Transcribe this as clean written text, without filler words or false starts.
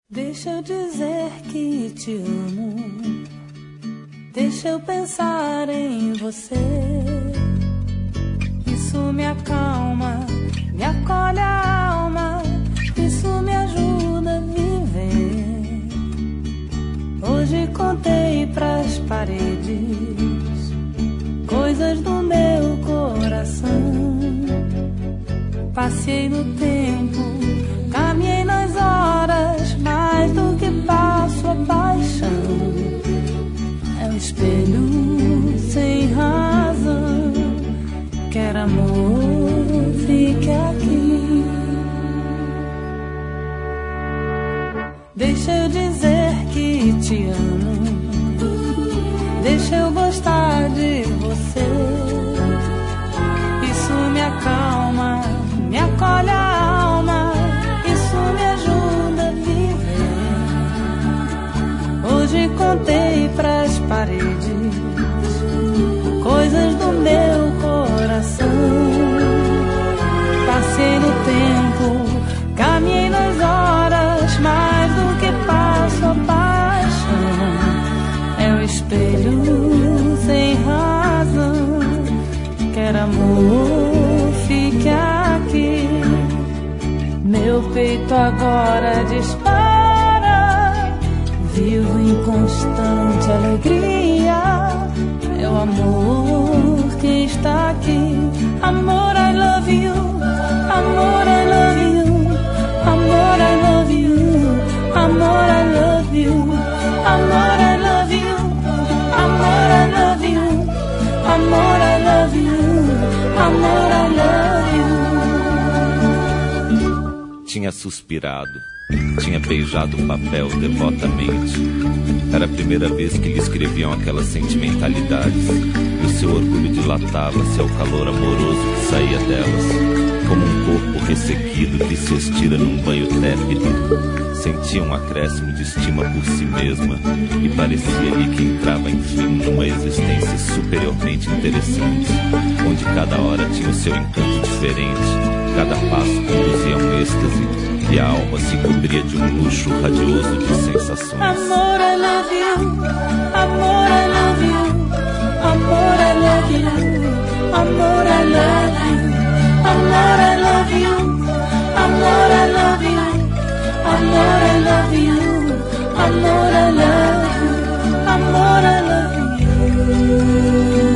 Deixa eu dizer que te amo, deixa eu pensar em você. Isso me acalma, me acolhe a alma, isso me ajuda a viver. Hoje contei pras paredes coisas do meu coração. Passei no tempo, caminhei nas horas, mais do que passo a paixão. É um espelho sem razão, quer amor, fique aqui. Deixa eu dizer que te amo, deixa eu gostar de você. Isso me acalma, me acolhe a alma, isso me ajuda a viver. Hoje contei pras paredes coisas do meu coração. Passei no tempo, caminhei nas horas, mais do que passo a paixão. É um espelho sem razão, quer amor, fique aqui. Meu peito agora dispara, vivo em constante alegria. É o amor que está aqui. Amor, I love you. Amor, I love you. Amor, I love you. Amor, I love you. Amor, I love you. Amor, I love you. Amor, I love you. Amor, I love you. Tinha suspirado, tinha beijado o papel devotamente. Era a primeira vez que lhe escreviam aquelas sentimentalidades, e o seu orgulho dilatava-se ao calor amoroso que saía delas, como um corpo ressequido que se estira num banho tépido. Sentia um acréscimo de estima por si mesma e parecia-lhe que entrava enfim numa existência superiormente interessante, onde cada hora tinha o seu encanto diferente, cada passo conduzia a um êxtase e a alma se cobria de um luxo radioso de sensações. Amor, I love you. Amor, I love you. Amor, I love you. Amor, I love you. Amor, I love you. Amor, I love you. Amor, I love you. Amor, I love you. Amor, I love you.